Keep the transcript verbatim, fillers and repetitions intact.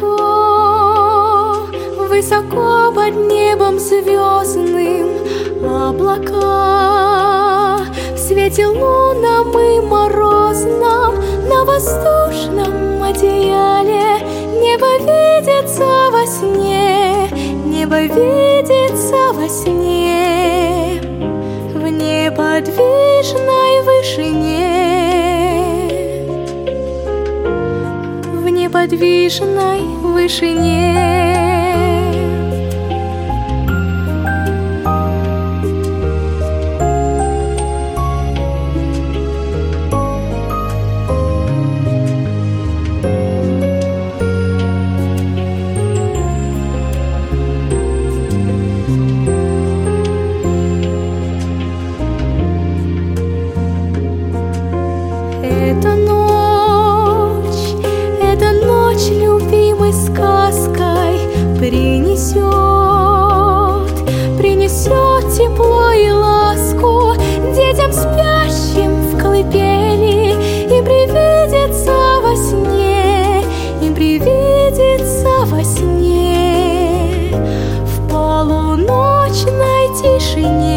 высоко, высоко под небом звездным облака. В свете лунном и морозном на воздушном одеяле небо видится во сне, небо видится во сне в неподвижной вышине, в неподвижной вышине. Эта ночь, эта ночь любимой сказкой принесет, принесет тепло и ласку детям, спящим в колыбели, и привидится во сне, и привидится во сне в полуночной тишине.